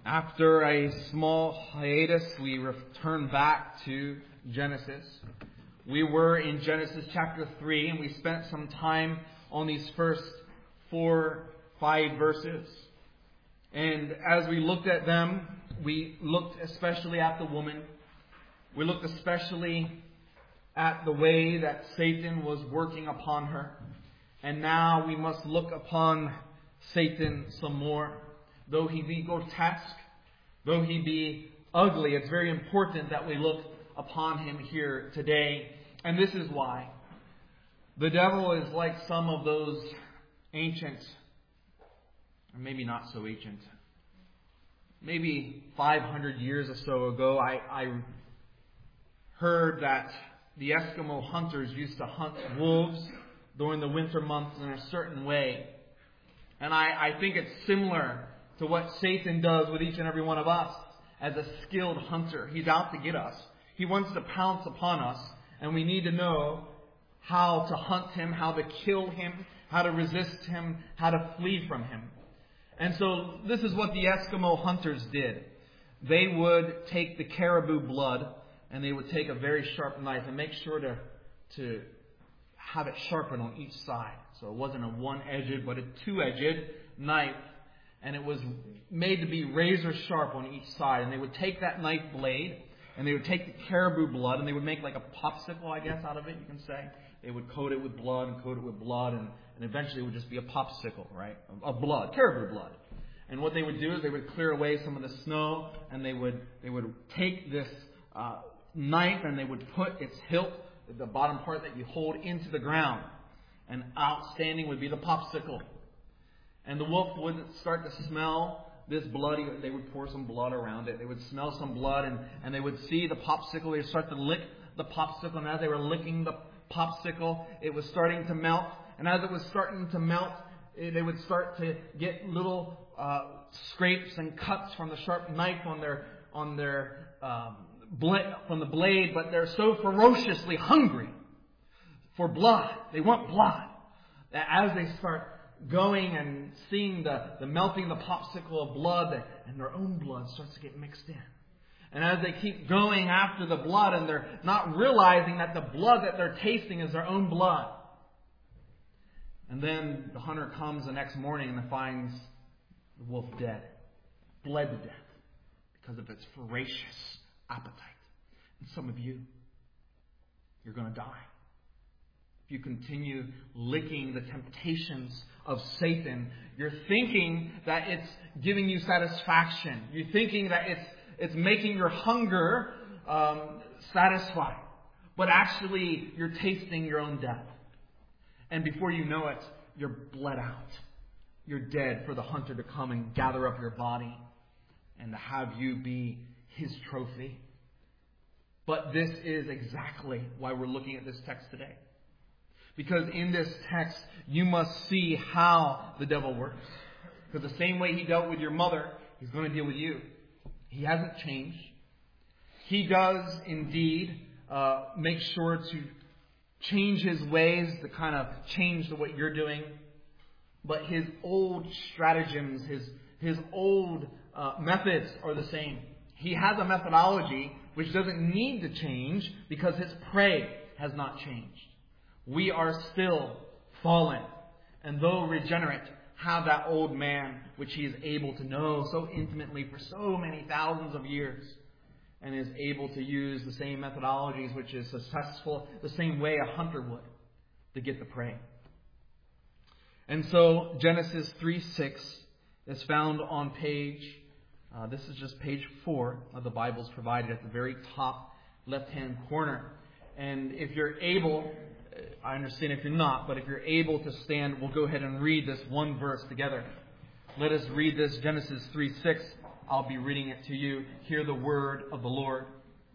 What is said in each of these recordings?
After a small hiatus, we return back to Genesis. We were in Genesis chapter 3, and we spent some time on these first 4-5 verses. And as we looked at them, we looked especially at the woman. We looked especially at the way that Satan was working upon her. And now we must look upon Satan some more. Though he be grotesque, though he be ugly, it's very important that we look upon him here today. And this is why. The devil is like some of those ancient, or maybe not so ancient, maybe 500 years or so ago, I heard that the Eskimo hunters used to hunt wolves during the winter months in a certain way. And I think it's similar to what Satan does with each and every one of us as a skilled hunter. He's out to get us. He wants to pounce upon us, and we need to know how to hunt him, how to kill him, how to resist him, how to flee from him. And so this is what the Eskimo hunters did. They would take the caribou blood, and they would take a very sharp knife and make sure to have it sharpened on each side. So it wasn't a one-edged, but a two-edged knife. And it was made to be razor sharp on each side. And they would take that knife blade, and they would take the caribou blood, and they would make like a popsicle, I guess, out of it, you can say. They would coat it with blood and coat it with blood, and eventually it would just be a popsicle, right, of blood, caribou blood. And what they would do is they would clear away some of the snow, and they would take this knife, and they would put its hilt, the bottom part that you hold, into the ground. And outstanding would be the popsicle. And the wolf would start to smell this blood. They would pour some blood around it. They would smell some blood, and they would see the popsicle. They would start to lick the popsicle. And as they were licking the popsicle, it was starting to melt. And as it was starting to melt, they would start to get little scrapes and cuts from the sharp knife from the blade. But they're so ferociously hungry for blood. They want blood. That as they start going and seeing the melting the popsicle of blood, and their own blood starts to get mixed in. And as they keep going after the blood, and they're not realizing that the blood that they're tasting is their own blood. And then the hunter comes the next morning and finds the wolf dead, bled to death, because of its voracious appetite. And some of you, you're going to die. If you continue licking the temptations of Satan, you're thinking that it's giving you satisfaction. You're thinking that it's making your hunger satisfied. But actually, you're tasting your own death. And before you know it, you're bled out. You're dead for the hunter to come and gather up your body and to have you be his trophy. But this is exactly why we're looking at this text today. Because in this text, you must see how the devil works. Because the same way he dealt with your mother, he's going to deal with you. He hasn't changed. He does indeed make sure to change his ways, to kind of change the way you're doing. But his old stratagems, his old methods are the same. He has a methodology which doesn't need to change because his prey has not changed. We are still fallen, and though regenerate, have that old man which he is able to know so intimately for so many thousands of years, and is able to use the same methodologies which is successful the same way a hunter would to get the prey. And so Genesis 3:6 is found on page, this is just page 4 of the Bibles provided at the very top left-hand corner. And if you're able, I understand if you're not, but if you're able to stand, we'll go ahead and read this one verse together. Let us read this, Genesis 3:6. I'll be reading it to you. Hear the word of the Lord.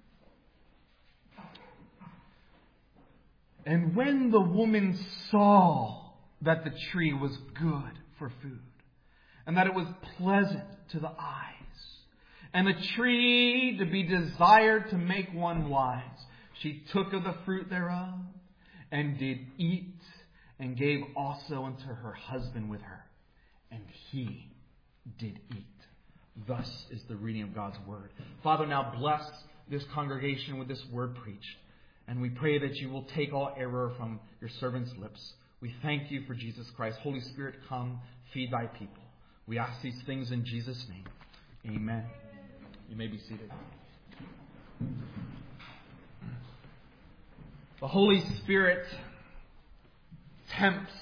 And when the woman saw that the tree was good for food, and that it was pleasant to the eyes, and a tree to be desired to make one wise, she took of the fruit thereof, and did eat, and gave also unto her husband with her, and he did eat. Thus is the reading of God's Word. Father, now bless this congregation with this word preached. And we pray that you will take all error from your servant's lips. We thank you for Jesus Christ. Holy Spirit, come, feed thy people. We ask these things in Jesus' name. Amen. You may be seated. The Holy Spirit tempts.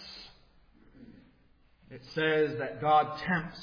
It says that God tempts.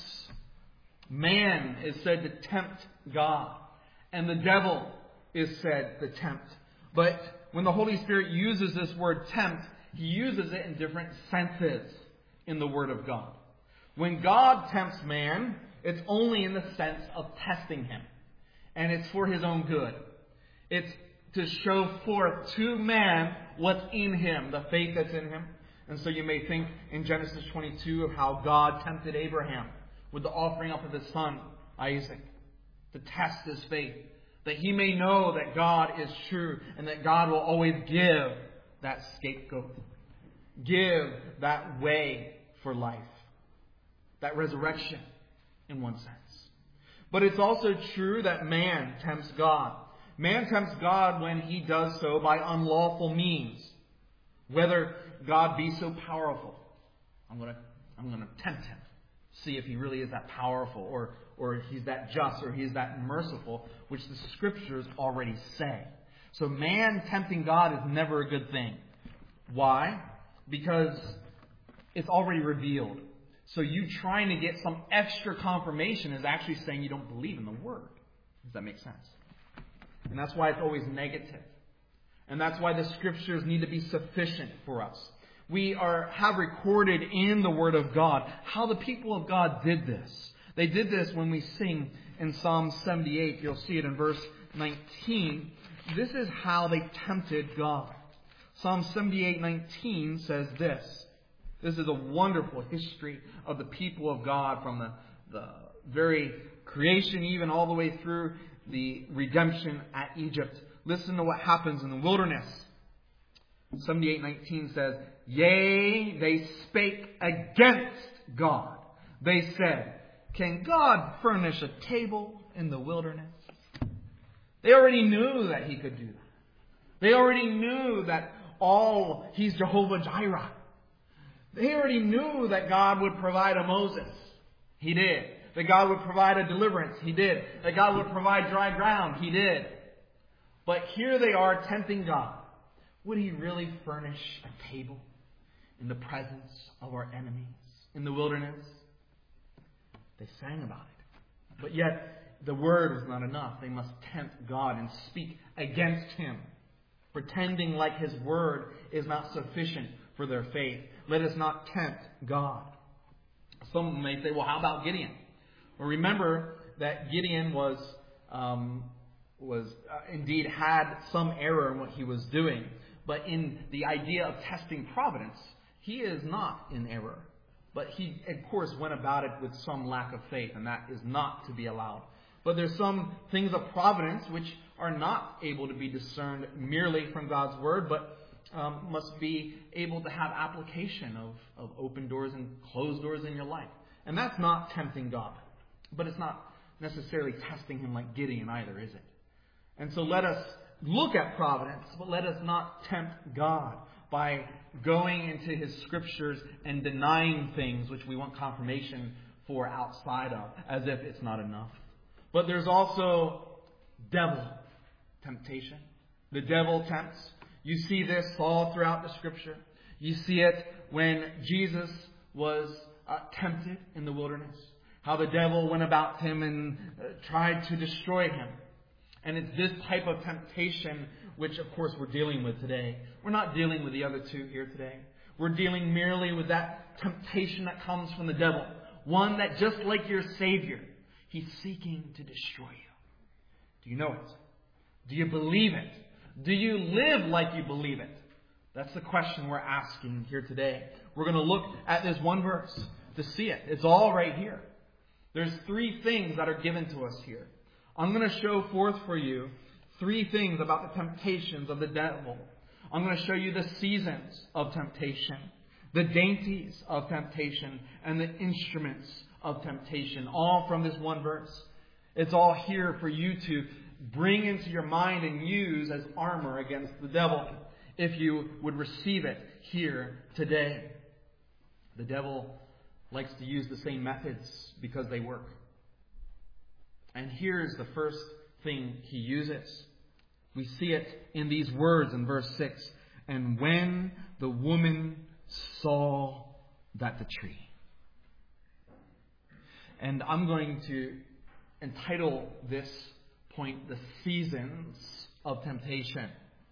Man is said to tempt God. And the devil is said to tempt. But when the Holy Spirit uses this word tempt, He uses it in different senses in the Word of God. When God tempts man, it's only in the sense of testing him. And it's for His own good. It's to show forth to man what's in him, the faith that's in him. And so you may think in Genesis 22 of how God tempted Abraham with the offering up of his son, Isaac, to test his faith. That he may know that God is true and that God will always give that scapegoat. Give that way for life. That resurrection in one sense. But it's also true that man tempts God. Man tempts God when he does so by unlawful means. Whether God be so powerful. I'm going to tempt him. See if he really is that powerful or he's that just or he's that merciful, which the Scriptures already say. So man tempting God is never a good thing. Why? Because it's already revealed. So you trying to get some extra confirmation is actually saying you don't believe in the Word. Does that make sense? And that's why it's always negative. And that's why the Scriptures need to be sufficient for us. We have recorded in the Word of God how the people of God did this. They did this when we sing in Psalm 78. You'll see it in verse 19. This is how they tempted God. Psalm 78:19 says this. This is a wonderful history of the people of God from the very creation, even all the way through the redemption at Egypt. Listen to what happens in the wilderness. 78:19 says, "Yea, they spake against God. They said, can God furnish a table in the wilderness?" They already knew that He could do that. They already knew that He's Jehovah Jireh. They already knew that God would provide a Moses. He did. That God would provide a deliverance. He did. That God would provide dry ground. He did. But here they are tempting God. Would He really furnish a table in the presence of our enemies in the wilderness? They sang about it. But yet, the word was not enough. They must tempt God and speak against Him, pretending like His word is not sufficient for their faith. Let us not tempt God. Some may say, well, how about Gideon? Well, remember that Gideon was indeed had some error in what he was doing. But in the idea of testing providence, he is not in error. But he, of course, went about it with some lack of faith, and that is not to be allowed. But there's some things of providence which are not able to be discerned merely from God's Word, but must be able to have application of open doors and closed doors in your life. And that's not tempting God. But it's not necessarily testing Him like Gideon either, is it? And so let us look at providence, but let us not tempt God by going into His Scriptures and denying things which we want confirmation for outside of, as if it's not enough. But there's also devil temptation. The devil tempts. You see this all throughout the Scripture. You see it when Jesus was tempted in the wilderness. How the devil went about Him and tried to destroy Him. And it's this type of temptation which, of course, we're dealing with today. We're not dealing with the other two here today. We're dealing merely with that temptation that comes from the devil. One that, just like your Savior, he's seeking to destroy you. Do you know it? Do you believe it? Do you live like you believe it? That's the question we're asking here today. We're going to look at this one verse to see it. It's all right here. There's 3 things that are given to us here. I'm going to show forth for you 3 things about the temptations of the devil. I'm going to show you the seasons of temptation, the dainties of temptation, and the instruments of temptation, all from this one verse. It's all here for you to bring into your mind and use as armor against the devil, if you would receive it here today. The devil likes to use the same methods because they work. And here's the first thing he uses. We see it in these words in verse 6. And when the woman saw that the tree. And I'm going to entitle this point, The Seasons of Temptation.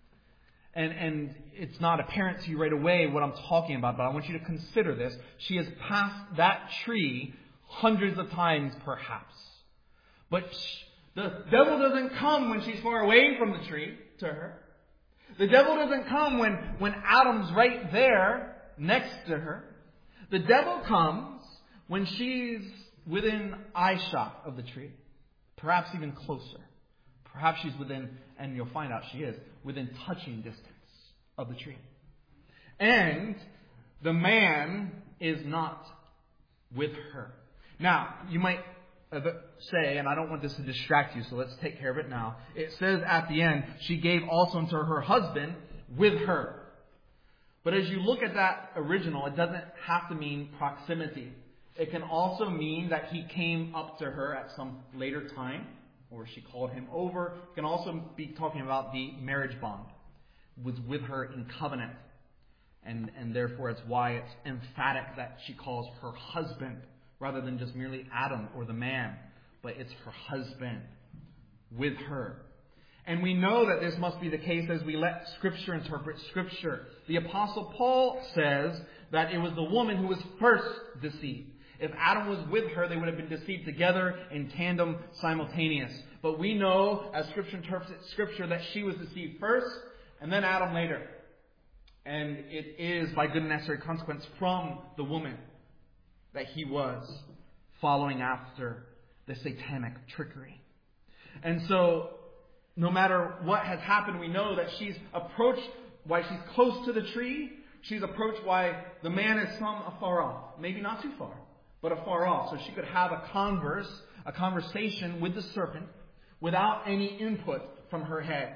And it's not apparent to you right away what I'm talking about, but I want you to consider this. She has passed that tree hundreds of times perhaps. But the devil doesn't come when she's far away from the tree to her. The devil doesn't come when Adam's right there next to her. The devil comes when she's within eyeshot of the tree. Perhaps even closer. Perhaps she's within, and you'll find out she is, within touching distance of the tree. And the man is not with her. Now, you might say, and I don't want this to distract you, so let's take care of it now. It says at the end, she gave also unto her husband with her. But as you look at that original, it doesn't have to mean proximity. It can also mean that he came up to her at some later time, or she called him over. It can also be talking about the marriage bond. Was with her in covenant. And therefore it's why it's emphatic that she calls her husband, rather than just merely Adam or the man. But it's her husband with her. And we know that this must be the case as we let Scripture interpret Scripture. The Apostle Paul says that it was the woman who was first deceived. If Adam was with her, they would have been deceived together in tandem, simultaneous. But we know, as Scripture interprets Scripture, that she was deceived first, and then Adam later. And it is, by good and necessary consequence, from the woman that he was following after the satanic trickery. And so, no matter what has happened, we know that she's approached, why she's close to the tree, she's approached why the man is some afar off. Maybe not too far, but afar off. So she could have a conversation with the serpent without any input from her head.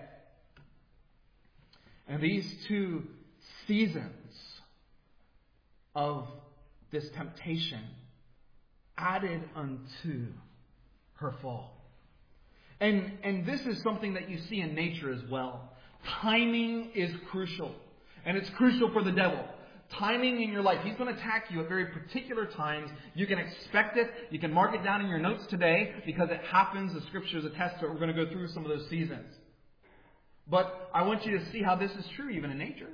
And these two seasons of this temptation added unto her fall. And this is something that you see in nature as well. Timing is crucial. And it's crucial for the devil. Timing in your life. He's going to attack you at very particular times. You can expect it. You can mark it down in your notes today because it happens. The Scriptures attest to it. We're going to go through some of those seasons. But I want you to see how this is true even in nature.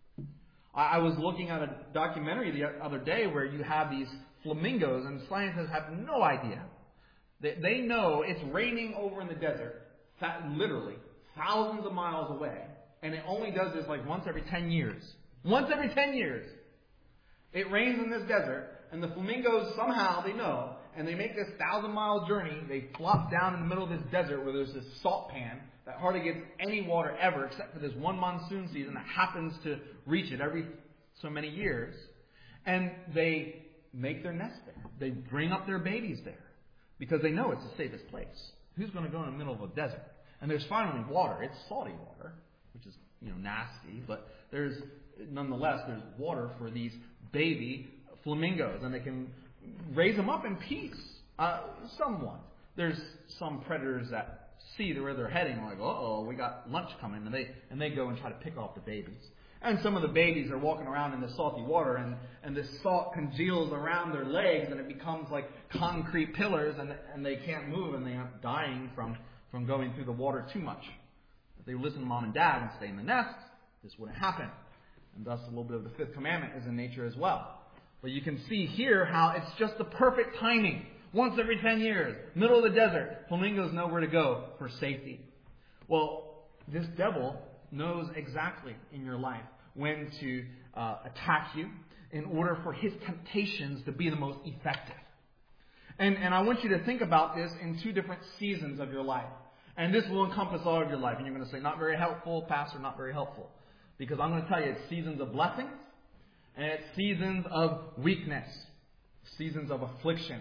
I was looking at a documentary the other day where you have these flamingos, and scientists have no idea. They know it's raining over in the desert, literally thousands of miles away, and it only does this like once every 10 years. Once every 10 years. It rains in this desert, and the flamingos somehow, they know, and they make this 1,000-mile journey. They flop down in the middle of this desert where there's this salt pan that hardly gets any water ever except for this one monsoon season that happens to reach it every so many years. And they make their nest there. They bring up their babies there because they know it's the safest place. Who's going to go in the middle of a desert? And there's finally water. It's salty water, which is, nasty, but nonetheless, there's water for these baby flamingos, and they can raise them up in peace, somewhat. There's some predators that see where they're heading, like, uh-oh, we got lunch coming, and they go and try to pick off the babies. And some of the babies are walking around in the salty water, and this salt congeals around their legs, and it becomes like concrete pillars, and they can't move, and they end up dying from going through the water too much. If they listen to mom and dad and stay in the nest, this wouldn't happen. And thus a little bit of the fifth commandment is in nature as well. But you can see here how it's just the perfect timing. Once every 10 years, middle of the desert, flamingos know where to go for safety. Well, this devil knows exactly in your life when to attack you in order for his temptations to be the most effective. And I want you to think about this in two different seasons of your life. And this will encompass all of your life. And you're going to say, not very helpful, Pastor, not very helpful. Because I'm going to tell you, it's seasons of blessings and it's seasons of weakness, seasons of affliction.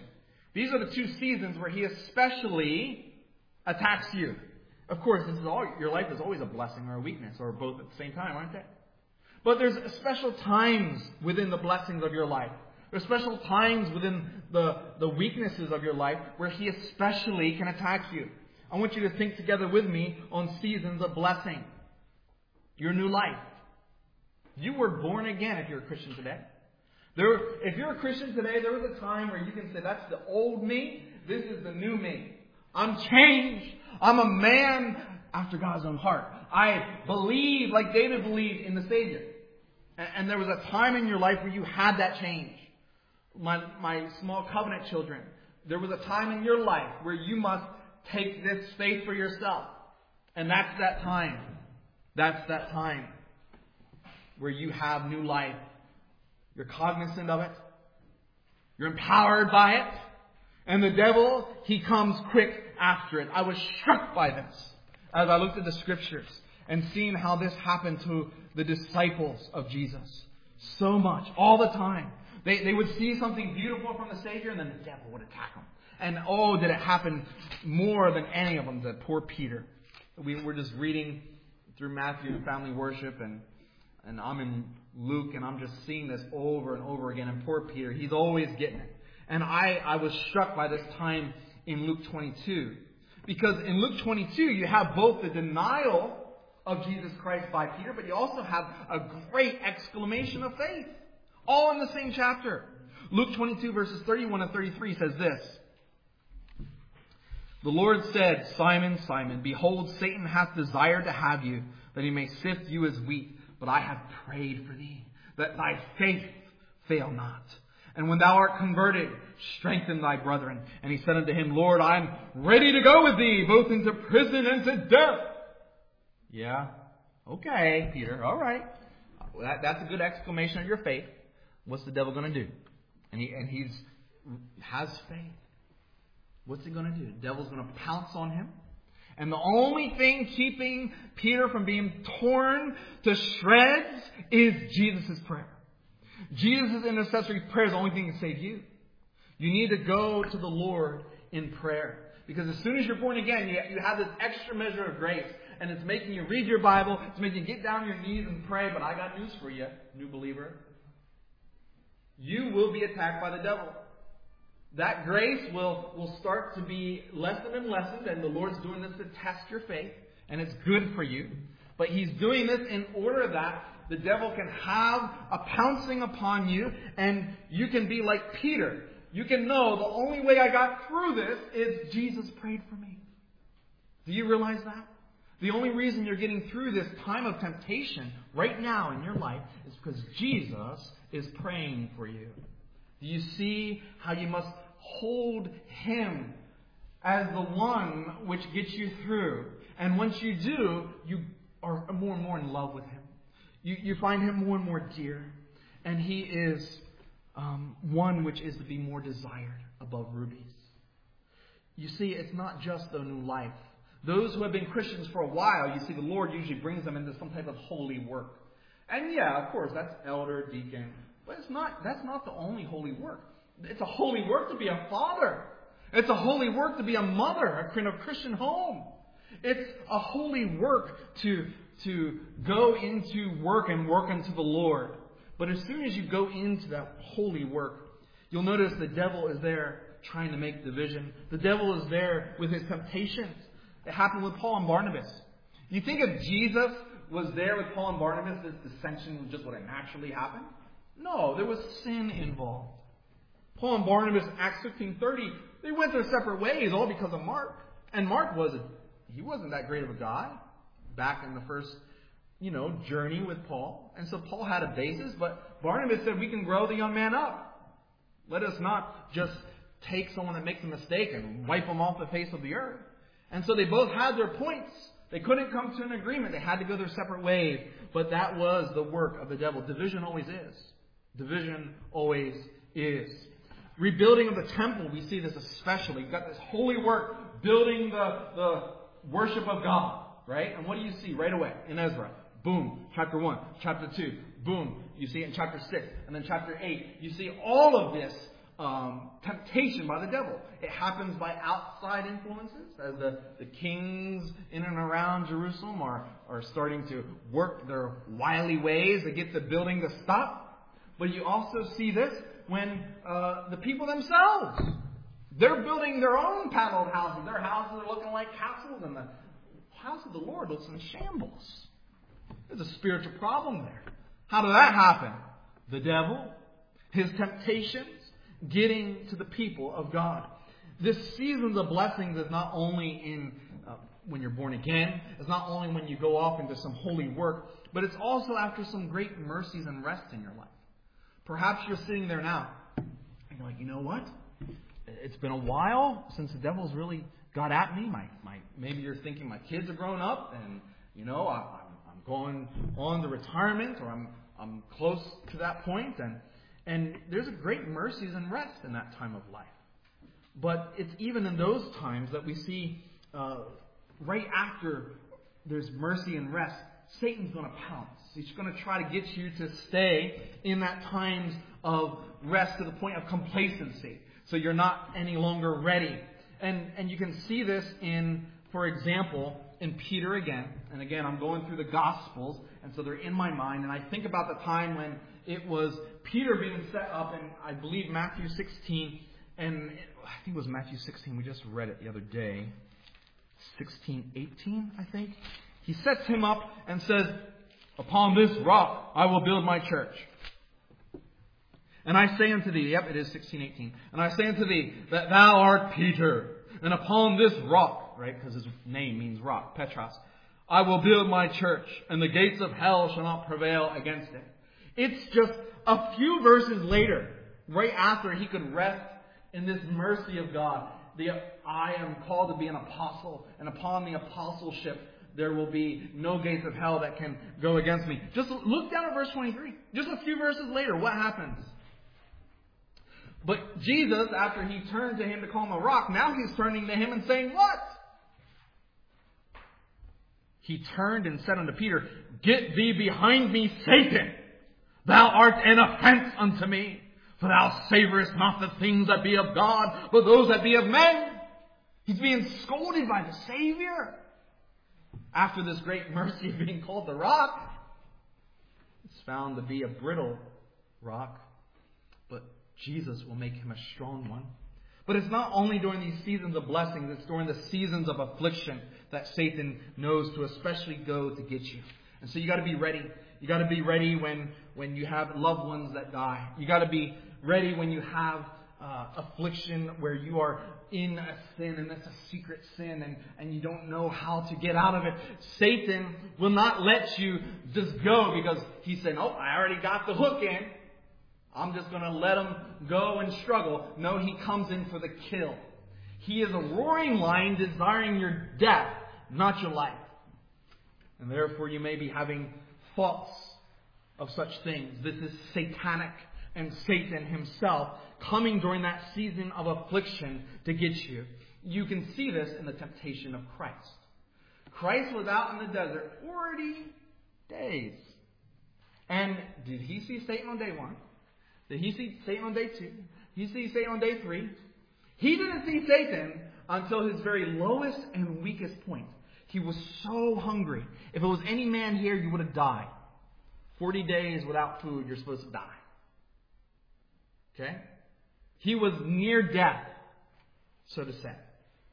These are the two seasons where he especially attacks you. Of course, your life is always a blessing or a weakness, or both at the same time, aren't they? But there's special times within the blessings of your life. There's special times within the weaknesses of your life where he especially can attack you. I want you to think together with me on seasons of blessing. Your new life. You were born again if you're a Christian today. If you're a Christian today, there was a time where you can say, that's the old me, this is the new me. I'm changed. I'm a man after God's own heart. I believe like David believed in the Savior. And there was a time in your life where you had that change. My small covenant children, there was a time in your life where you must take this faith for yourself. And that's that time. That's that time where you have new life. You're cognizant of it. You're empowered by it. And the devil, he comes quick after it. I was struck by this as I looked at the scriptures and seeing how this happened to the disciples of Jesus. So much, all the time. They would see something beautiful from the Savior and then the devil would attack them. And oh, did it happen more than any of them, that poor Peter. We were just reading through Matthew family worship and I'm in Luke and I'm just seeing this over and over again. And poor Peter, he's always getting it. And I was struck by this time in Luke 22. Because in Luke 22, you have both the denial of Jesus Christ by Peter, but you also have a great exclamation of faith. All in the same chapter. Luke 22 verses 31 and 33 says this. The Lord said, Simon, Simon, behold, Satan hath desired to have you, that he may sift you as wheat. But I have prayed for thee, that thy faith fail not. And when thou art converted, strengthen thy brethren. And he said unto him, Lord, I am ready to go with thee, both into prison and to death. Yeah. Okay, Peter. All right. That's a good exclamation of your faith. What's the devil going to do? And he has faith. What's he going to do? The devil's going to pounce on him. And the only thing keeping Peter from being torn to shreds is Jesus' prayer. Jesus' intercessory prayer is the only thing that can save you. You need to go to the Lord in prayer. Because as soon as you're born again, you have this extra measure of grace. And it's making you read your Bible. It's making you get down on your knees and pray. But I got news for you, new believer. You will be attacked by the devil. That grace will start to be lessened and lessened, and the Lord's doing this to test your faith, and it's good for you. But He's doing this in order that the devil can have a pouncing upon you, and you can be like Peter. You can know the only way I got through this is Jesus prayed for me. Do you realize that? The only reason you're getting through this time of temptation right now in your life is because Jesus is praying for you. Do you see how you must hold Him as the one which gets you through? And once you do, you are more and more in love with Him. You find Him more and more dear. And He is one which is to be more desired above rubies. You see, it's not just the new life. Those who have been Christians for a while, you see, the Lord usually brings them into some type of holy work. And yeah, of course, that's elder, deacon. But that's not the only holy work. It's a holy work to be a father. It's a holy work to be a mother in a Christian home. It's a holy work to go into work and work unto the Lord. But as soon as you go into that holy work, you'll notice the devil is there trying to make division. The devil is there with his temptations. It happened with Paul and Barnabas. You think if Jesus was there with Paul and Barnabas, this dissension just would have naturally happened? No, there was sin involved. Paul and Barnabas, Acts 15:30, they went their separate ways, all because of Mark. And Mark wasn't that great of a guy back in the first, journey with Paul. And so Paul had a basis, but Barnabas said, we can grow the young man up. Let us not just take someone that makes a mistake and wipe them off the face of the earth. And so they both had their points. They couldn't come to an agreement. They had to go their separate ways. But that was the work of the devil. Division always is. Division always is. Rebuilding of the temple, we see this especially. You've got this holy work, building the worship of God, right? And what do you see right away in Ezra? Boom, chapter 1, chapter 2, boom. You see it in chapter 6, and then chapter 8. You see all of this temptation by the devil. It happens by outside influences, as the kings in and around Jerusalem are starting to work their wily ways to get the building to stop. But you also see this when the people themselves, they're building their own paneled houses. Their houses are looking like castles, and the house of the Lord looks in shambles. There's a spiritual problem there. How did that happen? The devil, his temptations, getting to the people of God. This season of blessings is not only in when you're born again. It's not only when you go off into some holy work, but it's also after some great mercies and rest in your life. Perhaps you're sitting there now, and you're like, you know what? It's been a while since the devil's really got at me. Maybe you're thinking my kids are growing up, and I'm going on to retirement, or I'm close to that point, and there's a great mercies and rest in that time of life. But it's even in those times that we see right after there's mercy and rest, Satan's going to pounce. He's going to try to get you to stay in that times of rest to the point of complacency. So you're not any longer ready. And you can see this in, for example, in Peter again. And again, I'm going through the Gospels, and so they're in my mind. And I think about the time when it was Peter being set up in, I believe, Matthew 16. And I think it was Matthew 16. We just read it the other day. 16:18, I think. He sets him up and says, "Upon this rock I will build my church. And I say unto thee," yep, it is 16:18. "And I say unto thee that thou art Peter, and upon this rock," right, because his name means rock, Petros, "I will build my church, and the gates of hell shall not prevail against it." It's just a few verses later, right after he could rest in this mercy of God. I am called to be an apostle, and upon the apostleship there will be no gates of hell that can go against me. Just look down at verse 23. Just a few verses later, what happens? But Jesus, after he turned to him to call him a rock, now he's turning to him and saying, what? He turned and said unto Peter, "Get thee behind me, Satan! Thou art an offense unto me. For thou savorest not the things that be of God, but those that be of men." He's being scolded by the Savior. After this great mercy of being called the rock, it's found to be a brittle rock. But Jesus will make him a strong one. But it's not only during these seasons of blessings, it's during the seasons of affliction that Satan knows to especially go to get you. And so you got to be ready. You got to be ready when you have loved ones that die. You got to be ready when you have affliction where you are in a sin, and it's a secret sin, and you don't know how to get out of it. Satan will not let you just go because he's saying, "Oh, I already got the hook in. I'm just going to let him go and struggle." No, he comes in for the kill. He is a roaring lion desiring your death, not your life. And therefore you may be having thoughts of such things. This is satanic, and Satan himself coming during that season of affliction to get you. You can see this in the temptation of Christ. Christ was out in the desert 40 days. And did he see Satan on day 1? Did he see Satan on day 2? Did he see Satan on day 3? He didn't see Satan until his very lowest and weakest point. He was so hungry. If it was any man here, you would have died. 40 days without food, you're supposed to die. Okay? He was near death, so to say.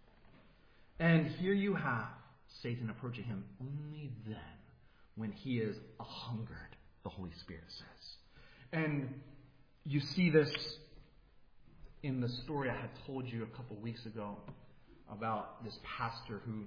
And here you have Satan approaching him only then when he is a-hungered, the Holy Spirit says. And you see this in the story I had told you a couple weeks ago about this pastor who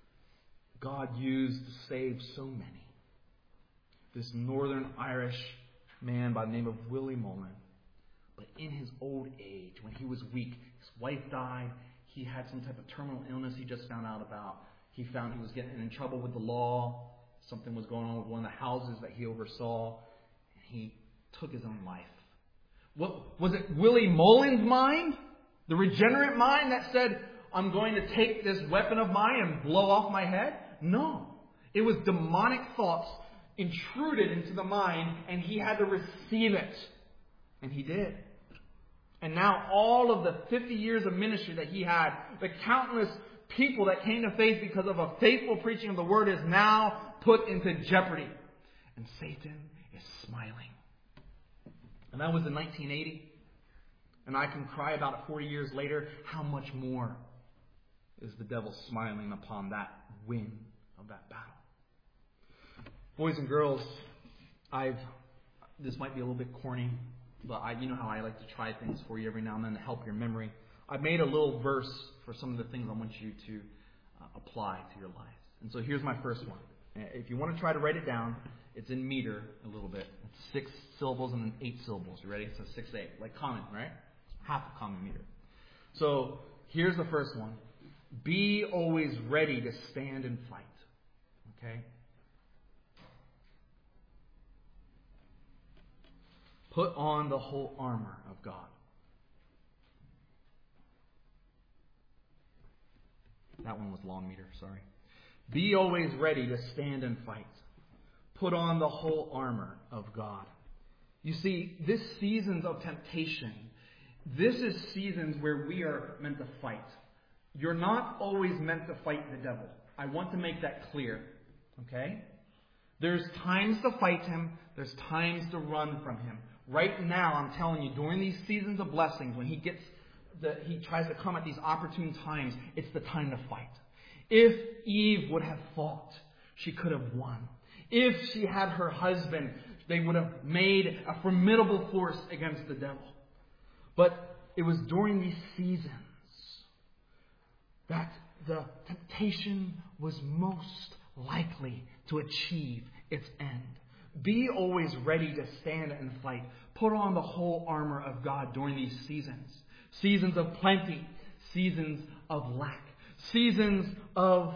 God used to save so many. This Northern Irish man by the name of Willie Mullen. But in his old age, when he was weak, his wife died. He had some type of terminal illness he just found out about. He found he was getting in trouble with the law. Something was going on with one of the houses that he oversaw. And he took his own life. What was it? Willie Mullen's mind? The regenerate mind that said, "I'm going to take this weapon of mine and blow off my head"? No. It was demonic thoughts intruded into the mind, and he had to receive it. And he did. And now all of the 50 years of ministry that he had, the countless people that came to faith because of a faithful preaching of the word, is now put into jeopardy. And Satan is smiling. And that was in 1980. And I can cry about it 40 years later. How much more is the devil smiling upon that win of that battle? Boys and girls, this might be a little bit corny, but you know how I like to try things for you every now and then to help your memory. I've made a little verse for some of the things I want you to apply to your lives. And so here's my first one. If you want to try to write it down, it's in meter a little bit. It's 6 syllables and then 8 syllables. You ready? It's a 6-8, like common, right? Half a common meter. So here's the first one. Be always ready to stand and fight. Okay? Put on the whole armor of God. That one was long meter, sorry. Be always ready to stand and fight. Put on the whole armor of God. You see, this seasons of temptation, this is seasons where we are meant to fight. You're not always meant to fight the devil. I want to make that clear. Okay? There's times to fight him. There's times to run from him. Right now, I'm telling you, during these seasons of blessings, when he tries to come at these opportune times, it's the time to fight. If Eve would have fought, she could have won. If she had her husband, they would have made a formidable force against the devil. But it was during these seasons that the temptation was most likely to achieve its end. Be always ready to stand and fight. Put on the whole armor of God during these seasons. Seasons of plenty. Seasons of lack. Seasons of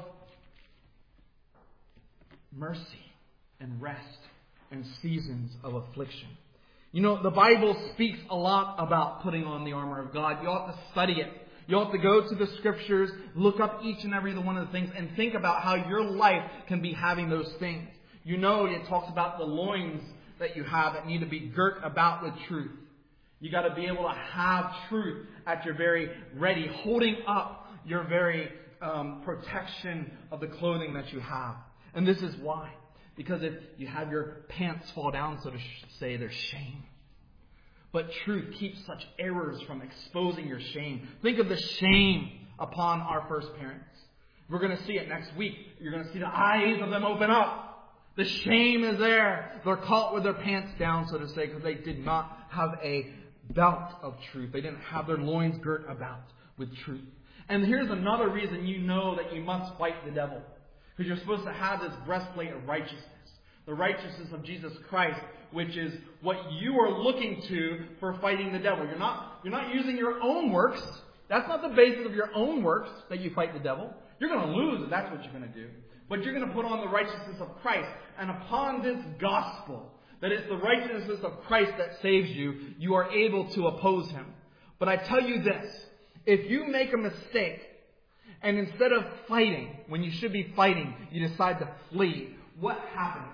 mercy and rest. And seasons of affliction. You know, the Bible speaks a lot about putting on the armor of God. You ought to study it. You ought to go to the Scriptures, look up each and every one of the things, and think about how your life can be having those things. You know, it talks about the loins that you have that need to be girt about with truth. You got to be able to have truth at your very ready, holding up your very protection of the clothing that you have. And this is why. Because if you have your pants fall down, so to say, there's shame. But truth keeps such errors from exposing your shame. Think of the shame upon our first parents. We're going to see it next week. You're going to see the eyes of them open up. The shame is there. They're caught with their pants down, so to say, because they did not have a belt of truth. They didn't have their loins girt about with truth. And here's another reason you know that you must fight the devil. Because you're supposed to have this breastplate of righteousness. The righteousness of Jesus Christ, which is what you are looking to for fighting the devil. You're not using your own works. That's not the basis of your own works that you fight the devil. You're going to lose if that's what you're going to do. But you're going to put on the righteousness of Christ. And upon this gospel, that it's the righteousness of Christ that saves you, you are able to oppose him. But I tell you this, if you make a mistake, and instead of fighting, when you should be fighting, you decide to flee, what happens?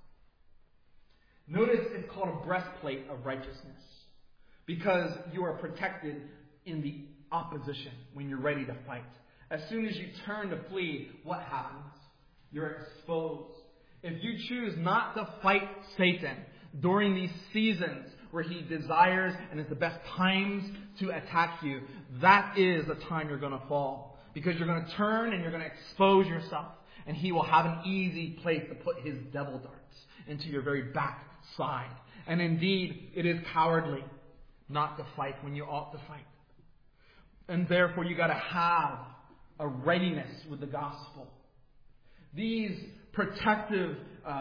Notice it's called a breastplate of righteousness. Because you are protected in the opposition when you're ready to fight. As soon as you turn to flee, what happens? You're exposed. If you choose not to fight Satan during these seasons where he desires and is the best times to attack you, that is the time you're going to fall. Because you're going to turn and you're going to expose yourself. And he will have an easy place to put his devil darts into your very backside. And indeed, it is cowardly not to fight when you ought to fight. And therefore, you got to have a readiness with the gospel. These protective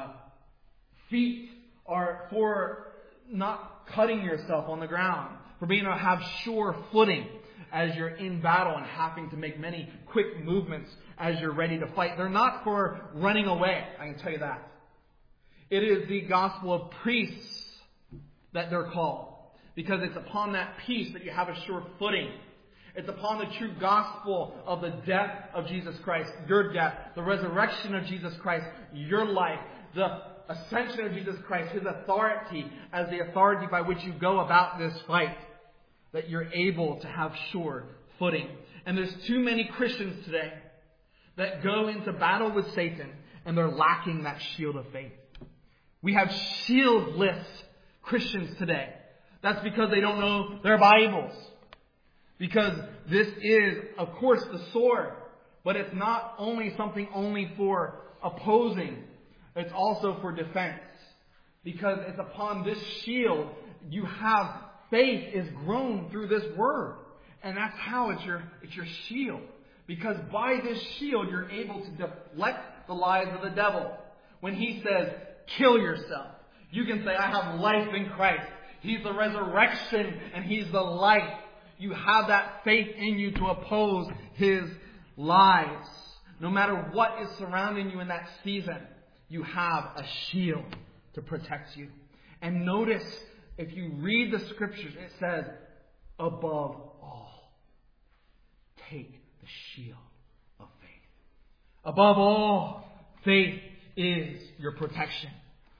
feet are for not cutting yourself on the ground, for being able to have sure footing as you're in battle and having to make many quick movements as you're ready to fight. They're not for running away, I can tell you that. It is the gospel of priests that they're called, because it's upon that peace that you have a sure footing. It's upon the true gospel of the death of Jesus Christ, your death, the resurrection of Jesus Christ, your life, the ascension of Jesus Christ, his authority as the authority by which you go about this fight. that you're able to have sure footing. And there's too many Christians today that go into battle with Satan and they're lacking that shield of faith. We have shieldless Christians today. That's because they don't know their Bibles. Because this is, of course, the sword. But it's not only something only for opposing. It's also for defense. Because it's upon this shield you have faith is grown through this word. And that's how it's your shield. Because by this shield you're able to deflect the lies of the devil. When he says, kill yourself, you can say, I have life in Christ. He's the resurrection and He's the life. You have that faith in you to oppose his lies. No matter what is surrounding you in that season, you have a shield to protect you. And notice, if you read the scriptures, it says, above all, take the shield of faith. Above all, faith is your protection.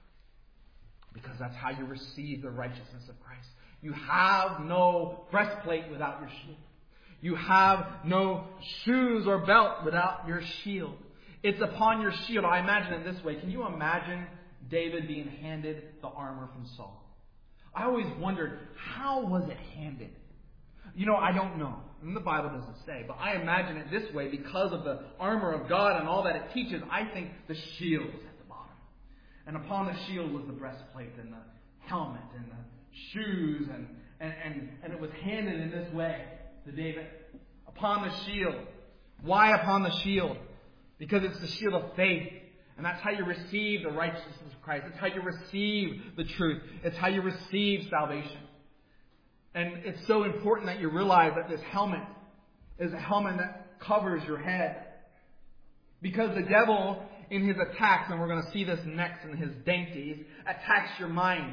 Because that's how you receive the righteousness of Christ. You have no breastplate without your shield. You have no shoes or belt without your shield. It's upon your shield. I imagine it this way. Can you imagine David being handed the armor from Saul? I always wondered, how was it handed? I don't know. And the Bible doesn't say. But I imagine it this way because of the armor of God and all that it teaches. I think the shield was at the bottom. And upon the shield was the breastplate and the helmet and the shoes. And it was handed in this way to David. Upon the shield. Why upon the shield? Because it's the shield of faith. And that's how you receive the righteousness of Christ. It's how you receive the truth. It's how you receive salvation. And it's so important that you realize that this helmet is a helmet that covers your head. Because the devil, in his attacks, and we're going to see this next in his dainties, attacks your mind.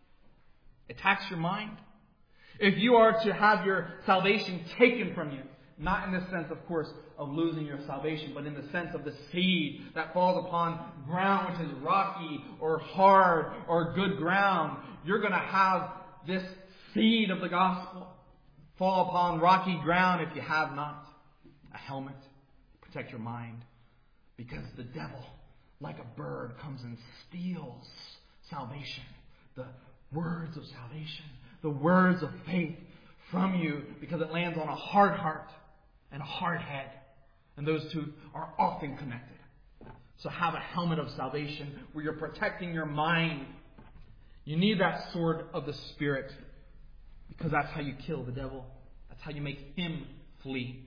Attacks your mind. If you are to have your salvation taken from you, not in the sense, of course, of losing your salvation, but in the sense of the seed that falls upon ground which is rocky or hard or good ground, you're going to have this seed of the gospel fall upon rocky ground if you have not a helmet to protect your mind. Because the devil, like a bird, comes and steals salvation. The words of salvation, the words of faith from you, because it lands on a hard heart and a hard head. And those two are often connected. So have a helmet of salvation where you're protecting your mind. You need that sword of the Spirit. Because that's how you kill the devil. That's how you make him flee.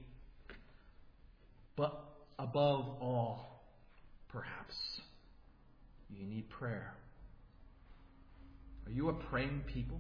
But above all, perhaps, you need prayer. Are you a praying people?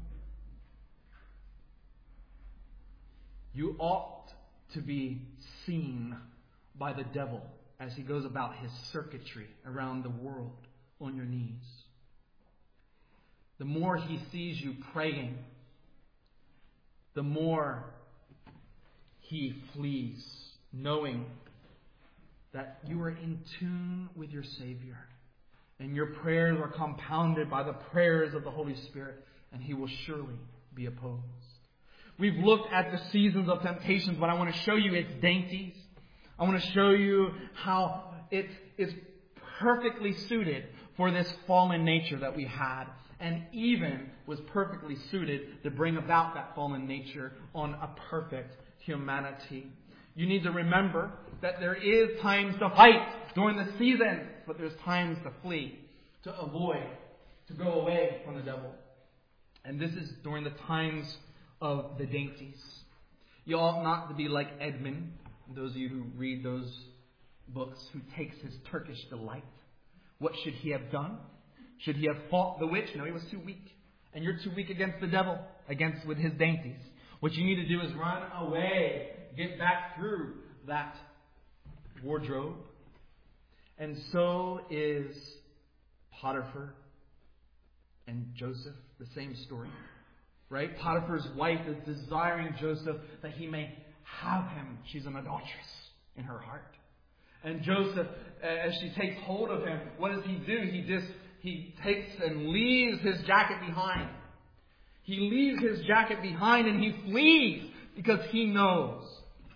You ought to be seen by the devil as he goes about his circuitry around the world on your knees. The more he sees you praying, the more he flees, knowing that you are in tune with your Savior. And your prayers are compounded by the prayers of the Holy Spirit, and he will surely be opposed. We've looked at the seasons of temptations, but I want to show you its dainties. I want to show you how it is perfectly suited for this fallen nature that we had, and even was perfectly suited to bring about that fallen nature on a perfect humanity. You need to remember that there is times to fight during the season, but there's times to flee, to avoid, to go away from the devil. And this is during the times of the dainties. You ought not to be like Edmund, those of you who read those books, who takes his Turkish delight. What should he have done? Should he have fought the witch? No, he was too weak. And you're too weak against the devil, with his dainties. What you need to do is run away, get back through that wardrobe. And so is Potiphar and Joseph, the same story. Right? Potiphar's wife is desiring Joseph that he may have him. She's an adulteress in her heart. And Joseph, as she takes hold of him, what does he do? He takes and leaves his jacket behind. He leaves his jacket behind and he flees because he knows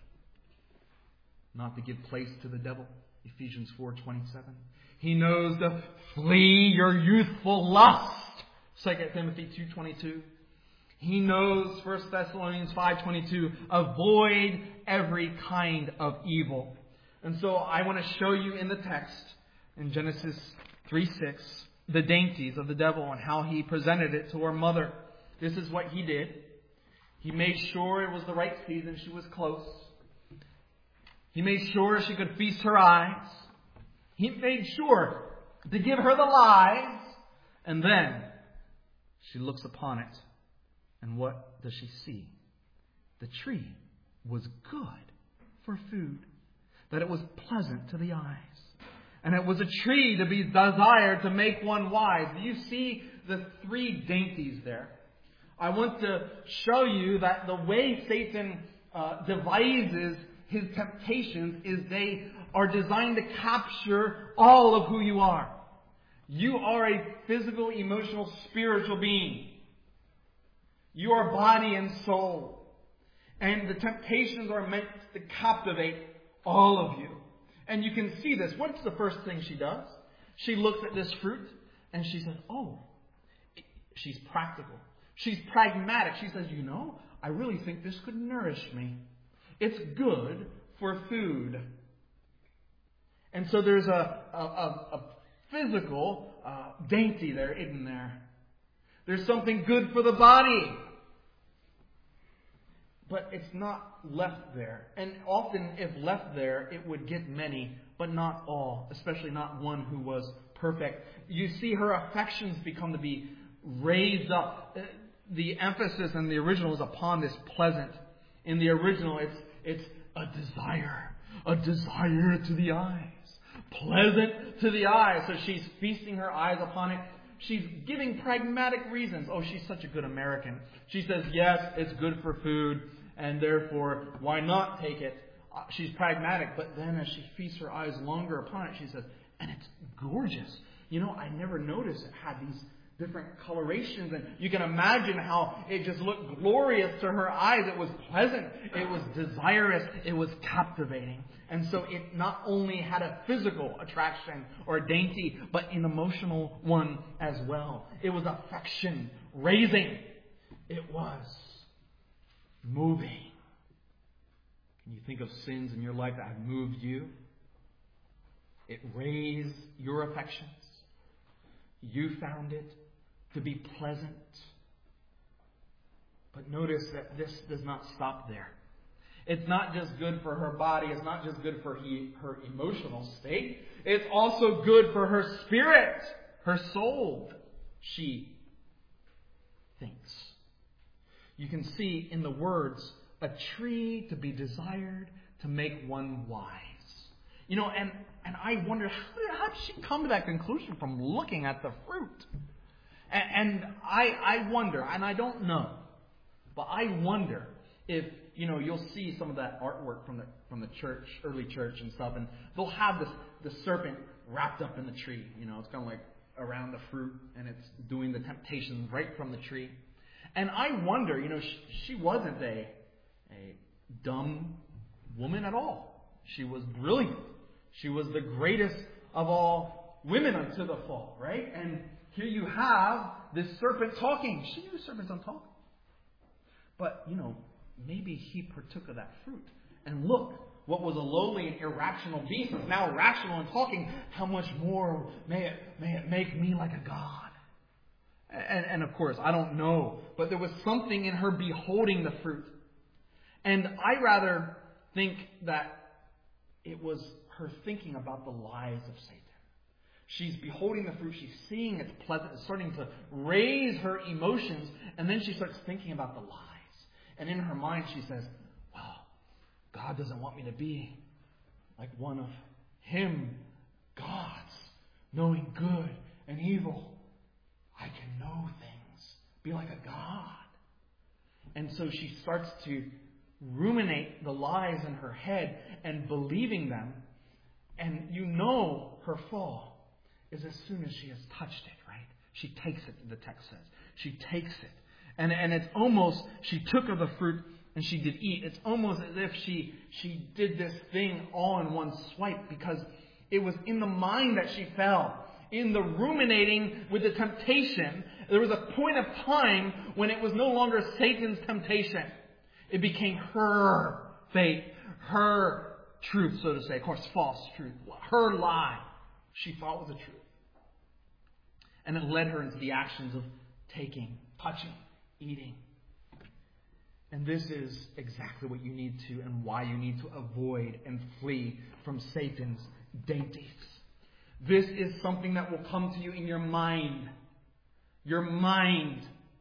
not to give place to the devil. Ephesians 4:27. He knows to flee your youthful lust. 2 Timothy 2:22. He knows 1 Thessalonians 5:22. Avoid every kind of evil. And so I want to show you in the text in Genesis 3:6 the dainties of the devil and how he presented it to her mother. This is what he did. He made sure it was the right season. She was close. He made sure she could feast her eyes. He made sure to give her the lies. And then she looks upon it. And what does she see? The tree was good for food, that it was pleasant to the eyes. And it was a tree to be desired to make one wise. Do you see the three dainties there? I want to show you that the way Satan devises his temptations is they are designed to capture all of who you are. You are a physical, emotional, spiritual being. You are body and soul. And the temptations are meant to captivate all of you. And you can see this. What's the first thing she does? She looks at this fruit and she says, oh, she's practical. She's pragmatic. She says, I really think this could nourish me. It's good for food. And so there's a physical dainty there, isn't there? There's something good for the body. But it's not left there. And often, if left there, it would get many, but not all, especially not one who was perfect. You see her affections become to be raised up. The emphasis in the original is upon this pleasant. In the original, it's a desire to the eyes. Pleasant to the eyes. So she's feasting her eyes upon it. She's giving pragmatic reasons. Oh, she's such a good American. She says, yes, it's good for food, and therefore, why not take it? She's pragmatic, but then as she feasts her eyes longer upon it, she says, and it's gorgeous. I never noticed it had these different colorations, and you can imagine how it just looked glorious to her eyes. It was pleasant. It was desirous. It was captivating. And so it not only had a physical attraction or a dainty, but an emotional one as well. It was affection raising. It was moving. Can you think of sins in your life that have moved you? It raised your affections. You found it to be pleasant. But notice that this does not stop there. It's not just good for her body. It's not just good for her emotional state. It's also good for her spirit, her soul. She thinks. You can see in the words, a tree to be desired to make one wise. And I wonder, how did she come to that conclusion from looking at the fruit? And I wonder, and I don't know, but I wonder if, you'll see some of that artwork from the church, early church and stuff, and they'll have the serpent wrapped up in the tree. It's kind of like around the fruit, and it's doing the temptation right from the tree. And I wonder, she wasn't a dumb woman at all. She was brilliant. She was the greatest of all women unto the fall, right? And here you have this serpent talking. She knew serpents don't talk. But, maybe he partook of that fruit. And look, what was a lowly and irrational beast is now rational and talking. How much more may it make me like a god? And of course, I don't know. But there was something in her beholding the fruit. And I rather think that it was her thinking about the lies of Satan. She's beholding the fruit. She's seeing it's pleasant. It's starting to raise her emotions. And then she starts thinking about the lies. And in her mind she says, well, God doesn't want me to be like one of Him, God's, knowing good and evil. I can know things, be like a God. And so she starts to ruminate the lies in her head and believing them. And her fall is as soon as she has touched it, right? She takes it, the text says. She takes it. And it's almost, she took of the fruit and she did eat. It's almost as if she did this thing all in one swipe, because it was in the mind that she fell. In the ruminating with the temptation, there was a point of time when it was no longer Satan's temptation. It became her faith, her truth, so to say. Of course, false truth. Her lie she thought was the truth. And it led her into the actions of taking, touching, eating. And this is exactly what you need to, and why you need to avoid and flee from Satan's dainties. This is something that will come to you in your mind. Your mind.